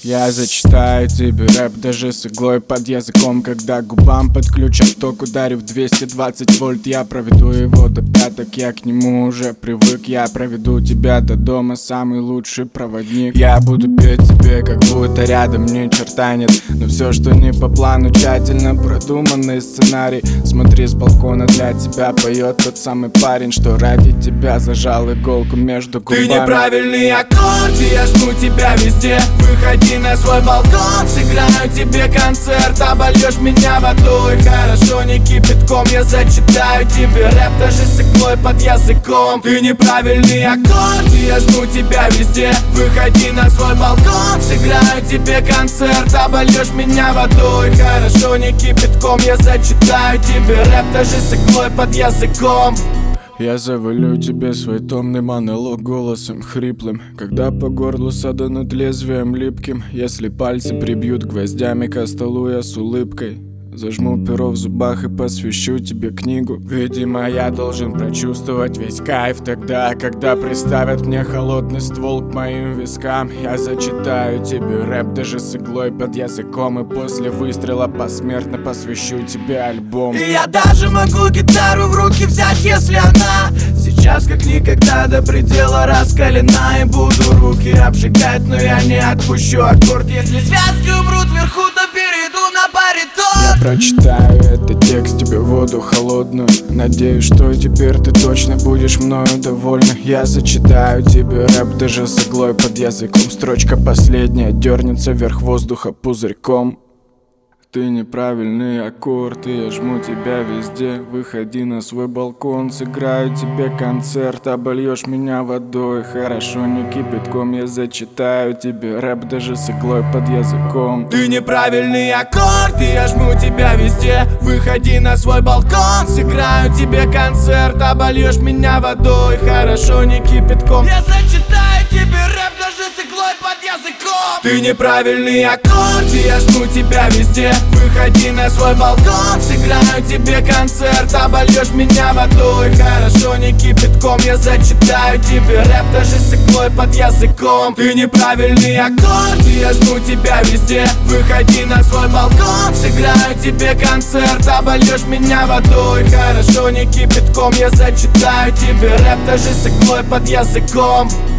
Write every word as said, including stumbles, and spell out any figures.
Я зачитаю тебе рэп даже с иглой под языком. Когда губам подключат ток, ударив двести двадцать вольт, я проведу его до пяток, я к нему уже привык. Я проведу тебя до дома, самый лучший проводник. Я буду петь тебе, как будто рядом ни черта нет, но все, что не по плану, тщательно продуманный сценарий. Смотри, с балкона для тебя поет тот самый парень, что ради тебя зажал иголку между губами. Ты неправильный аккорд, и я жму тебя везде. Выходи на свой балкон, сыграю тебе концерт. Обольешь меня водой, хорошо, не кипятком. Я зачитаю тебе рэп даже с иглой под языком. Ты неправильный аккорд, и я жму тебя везде. Выходи на свой балкон, сыграю тебе концерт. Обольешь меня водой, хорошо, не кипятком. Я зачитаю тебе рэп даже с иглой под языком. Я завалю тебе свой томный монолог голосом хриплым, когда по горлу саданут лезвием липким. Если пальцы прибьют гвоздями ко столу, я с улыбкой зажму перо в зубах и посвящу тебе книгу. Видимо, я должен прочувствовать весь кайф тогда, когда приставят мне холодный ствол к моим вискам. Я зачитаю тебе рэп даже с иглой под языком, и после выстрела посмертно посвящу тебе альбом. И я даже могу гитару в руки взять, если она сейчас как никогда до предела раскалена. И буду руки обжигать, но я не отпущу аккорд. Если связки умрут вверху, то перейду на баритон. Я прочитаю этот текст тебе в воду холодную. Надеюсь, что теперь ты точно будешь мною довольна. Я зачитаю тебе рэп даже с иглой под языком. Строчка последняя дернется вверх воздуха пузырьком. Ты неправильный аккорд, и я жму тебя везде. Выходи на свой балкон, сыграю тебе концерт. Обольешь меня водой, хорошо, не кипятком. Я зачитаю тебе рэп даже с иглой под языком. Ты неправильный аккорд, и я жму тебя везде. Выходи на свой балкон, сыграю тебе концерт. Обольешь меня водой, хорошо, не кипятком. Я зачитаю тебе рэп даже с иглой под языком. Ты неправильный аккорд, и я жму тебя везде. Выходи на свой балкон, сыграю тебе концерт. Обольешь меня водой, хорошо, не кипятком. Я зачитаю тебе рэп даже с иглой под языком. Ты неправильный аккорд, и я жму тебя везде. Выходи на свой балкон, сыграю тебе концерт. Обольешь меня водой, хорошо, не кипятком. Я зачитаю тебе рэп даже с иглой под языком.